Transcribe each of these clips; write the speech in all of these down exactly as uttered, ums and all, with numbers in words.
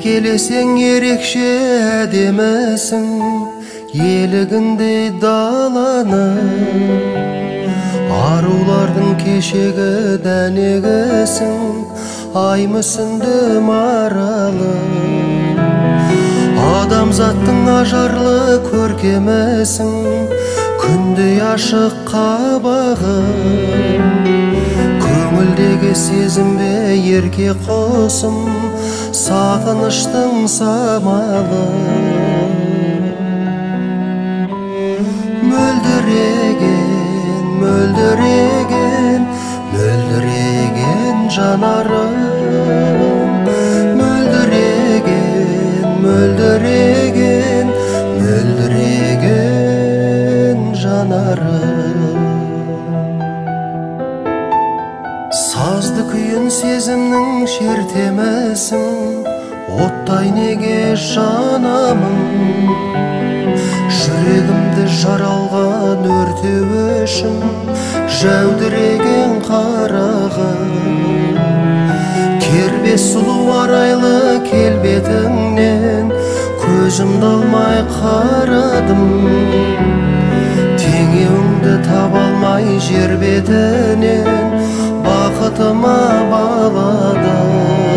Еркелесең ерекше әдемісің, елігіндей даланы, арулардың кешегі дәнегісің, ай мүсінді маралы. Адамзаттың ажарлы көркемісің, күндей ашық қабағы, көңілдегі сезімбе ерке қосым, сағыныштың самалы. Мөлдіреген, мөлдіреген, мөлдіреген жанарым, мөлдіреген, мөлдіреген, мөлдіреген жанарым. Сазды күйін сезімнің шертемісің, оттай неге жанамын, жүрегімді жаралған өртеу үшін жәудіреген қарағым. Кербез сұлу арайлы келбетіңнен көзімді алмай қарадым, теңеуіңді таба алмай жер бетінен бақытыма баладым.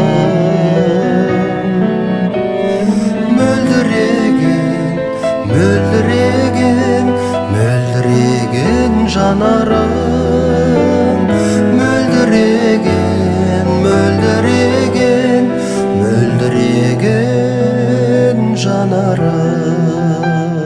Мөлдіреген, мөлдіреген, мөлдіреген жанарым, мөлдіреген, мөлдіреген, мөлдіреген жанарым.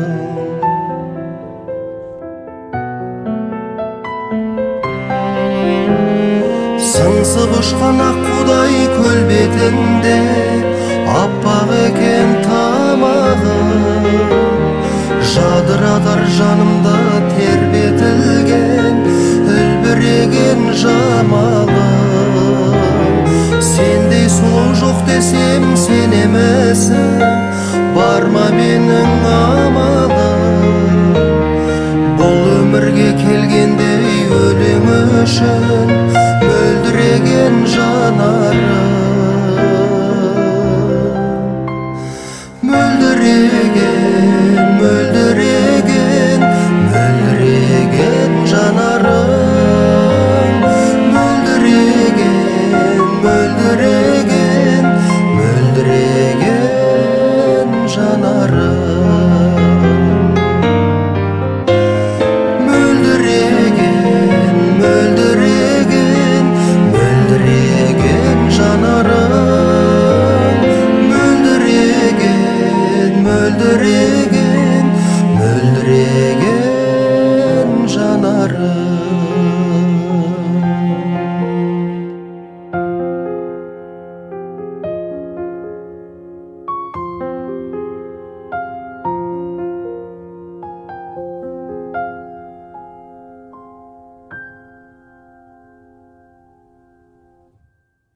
Сыңсып ұшқан аққудай көл бетінде, аппақ екен тамағым, жадыратар жанымда тербетілген үлбіреген жамалым. Сендей сұлу жоқ десем сенемісің, бар ма менің амалым? Бұл өмірге келгендей өлең үшін мөлдіреген жанарым. Мөлдіреген, мөлдіреген, мөлдіреген жанарым, мөлдіреген, мөлдіреген, мөлдіреген жанарым. Мөлдіреген, мөлдіреген, мөлдіреген жанарым, мөлдіреген, мөлдіреген.